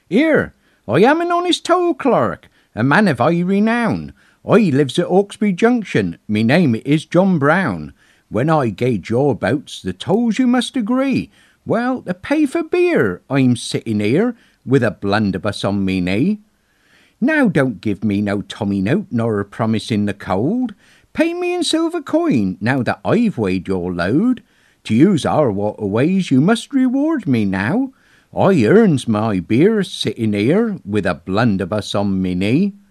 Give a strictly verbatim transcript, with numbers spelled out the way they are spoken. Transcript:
Here, I am an honest toll clerk, a man of high renown. I lives at Hawkesbury Junction, me name is John Brown. When I gauge your boats, the tolls you must agree. Well, to pay for beer, I'm sitting here, with a blunderbuss on me knee. Now don't give me no tommy note, nor a promise in the cold. Pay me in silver coin, now that I've weighed your load. To use our waterways, you must reward me now. I earns my beer, sitting here, with a blunderbuss on me knee.